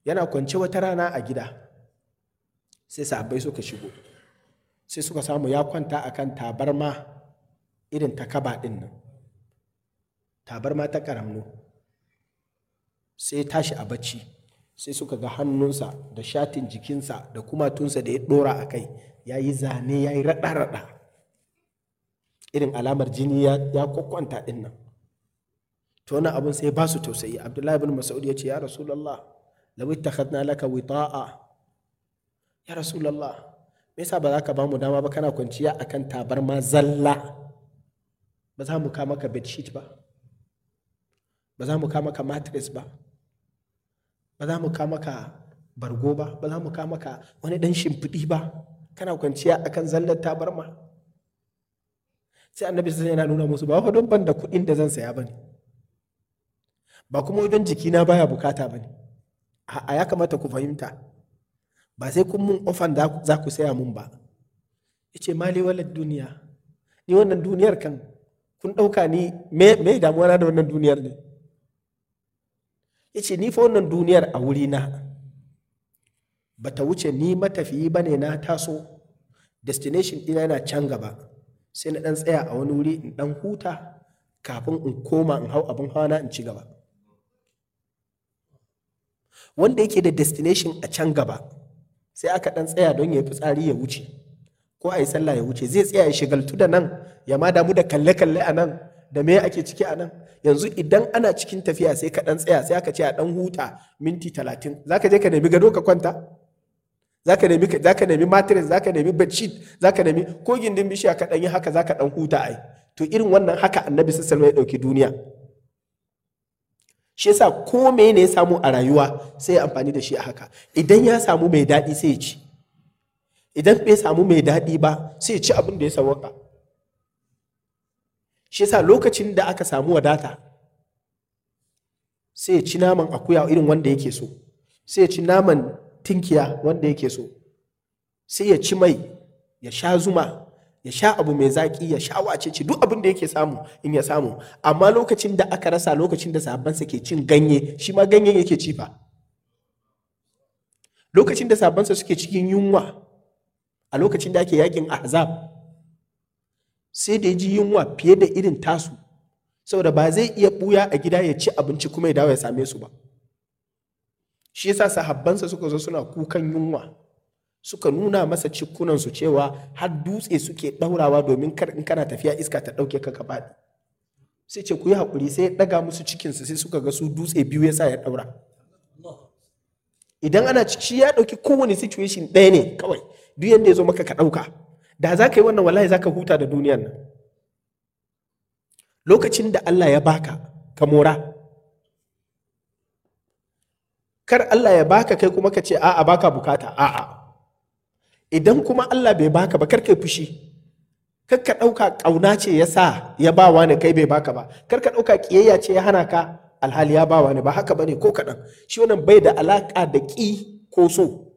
yana kwance wata rana a gida, sai sahabbai suka shigo, sai suka samu ya kwanta akan tabarma irin ta kaba din nan, tabarma ta karamno. Sai tashi a bacci, sai suka ga hannunsa da shatin jikinsa da kumatunsa da ya dora a kai ya yi zane, ya yi raɗa-raɗa, irin alamar jini ya kwakwanta din nan. To wani abin sai ba su tausayi. Abdullahi bin Mas'ud ya ce, ya Rasulallah, law ittakhadna laka wita'a, ya Rasulallah, me yasa ba za ka ba mu dama ba, kana kwanciya akan tabarma zalla, ba za mu kama ka bedsheet ba, ba za mu kama ka mattress ba, ba za mu kama ka bargo ba, ba za mu kama ka wani dan shimfiɗi ba, kana kwanciya akan zallar tabarma. Sai annabi sai yana nuna musu, ba fa don ban da kuɗin da zan saya bane, ba kuma don jikina baya bukata bane. A ya kamata ku fahimta, ba sai kun mun ofan za ku saya mun ba. Yace mali walad duniya, ni wannan duniyar kan kun ɗauka ni me damuwa na da wannan duniyar ne. Yace ni fa wannan duniyar a wurina ba ta wuce ni matafiyi bane, na taso destination ɗina yana can gaba, sai na ɗan tsaya a wani wuri in ɗan huta kafin in koma in hau abin hawa na in ci gaba. Wanda yake da destination a can gaba, sai aka ɗan tsaya don ya yi fitsari ya wuce, ko a yi sallah ya wuce, zai tsaya ya shigaltu da nan, ya ma damu da kalle-kalle a nan, da me ake ciki a nan. Yanzu idan ana cikin tafiya sai ka ɗan tsaya, sai aka ce a ɗan huta minti 30, za ka je ka nemi gado ka kwanta? Za ka nemi mattress, za ka nemi bedsheet, za ka nemi ko gindin bishiya ka ɗan yi haka, za ka ɗan huta ai. To irin wannan haka annabi sallallahu alaihi wasallam ya ɗauki duniya. Shi yasa ko me ne ya samu a rayuwa sai ya amfani da shi a haka. Idan ya samu mai daɗi sai ya ci, idan bai samu mai daɗi ba sai ya ci abin da ya sawwaka. Shi yasa lokacin da aka samu wadata sai ya ci naman akuya irin wanda yake so, sai ya ci naman tinkiya wanda yake so, sai ya ci mai, ya sha zuma, ya sha abu mai zaki, ya sha wacece, duk abin da yake samu in ya samu. Amma lokacin da aka rasa, lokacin da sahabbansa ke cin ganye, shi ma ganyen yake ci fa. Lokacin da sahabbansa suke cikin yunwa, a lokacin da ake yakin Ahzab, sai da ya ji yunwa fiye da irin tasu, saboda ba zai iya buya a gida ya ci abinci kuma ya dawo ya same su ba. Shi yasa sahabbansa suka zo suna kukan yunwa, suka nuna masa cikunansu cewa har dutse suke ɗaurawa domin kar in kana tafiya iska ta ɗauke ka faɗi. Sai ce ku yi haƙuri, sai ya ɗaga musu cikinsu, sai suka ga su dutse biyu ya sa ya ɗaura. Idan ana ciki ya ɗauki kowane situation ɗaya ne kawai, duk yadda ya zo maka ka ɗauka. Da za ka yi wannan wallahi za ka huta da duniyar nan. Lokacin da Allah ya baka ka mora, kar Allah ya baka kai kuma ka ce a'a baka bukata, a'a. Idan kuma Allah bai baka ba, kar kai fushi, kar ka ɗauka ƙauna ce ya sa ya ba wani kai bai baka ba, kar ka ɗauka ƙiyayya ce ya hana ka alhali ya ba wani, ba haka bane ko kaɗan. Shi wannan bai da alaƙa da ƙi ko so.